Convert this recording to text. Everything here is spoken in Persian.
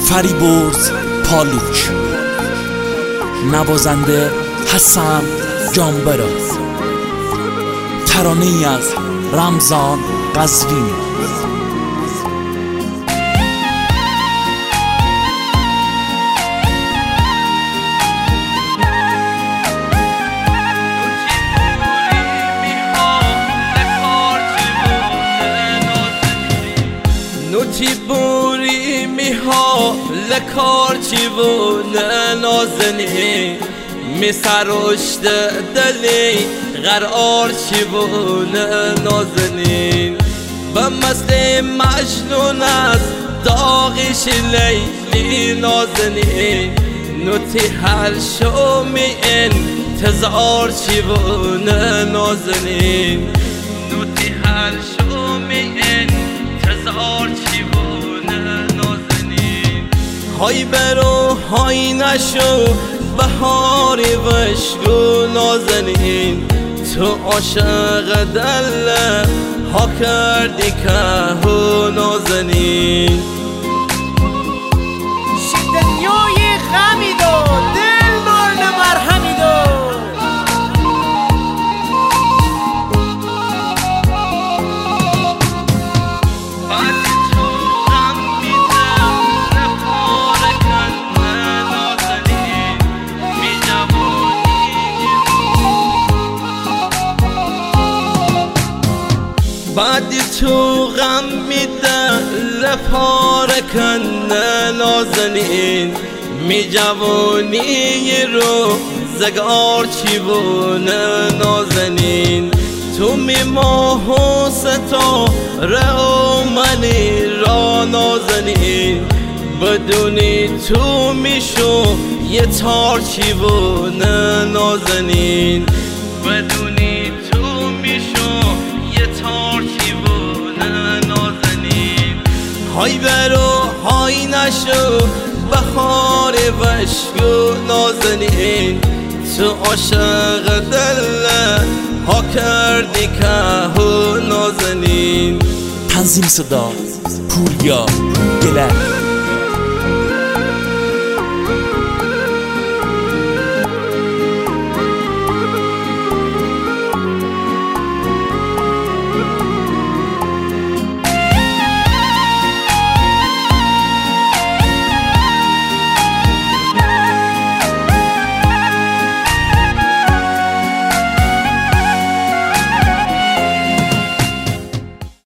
فریبرز پالوک، نوازنده حسن جانبرا، ترانه‌ای از رمضان قزوینی. نوتی بوری میها لکار چیونه نازنی می سرشت دلی قرار چیونه نازنین به مثل مجنون از داغش لیلی نازنین نوتی هر شو می انتظار چیونه نازنین نوتی هر شو می انتظار چیونه نازنین های برو های نشو بهاری وشگو نازنین تو عاشق دل ها کردی که نازنین دنیای غمی داد دل مرد مرهمی داد بعد تو غم میده لپاره کنه نازنین می جوانی رو زگار چی بونه نازنین تو می ماه و ستاره و منی را نازنین بدونی تو میشو یه تار چی بونه نازنین بدونی تو میشو یه تار چی بونه نازنین های برو های نشو بخار وشگو نازنین تو عاشق دل ها کردی که نازنین. تنظیم صدا پوریا گلر.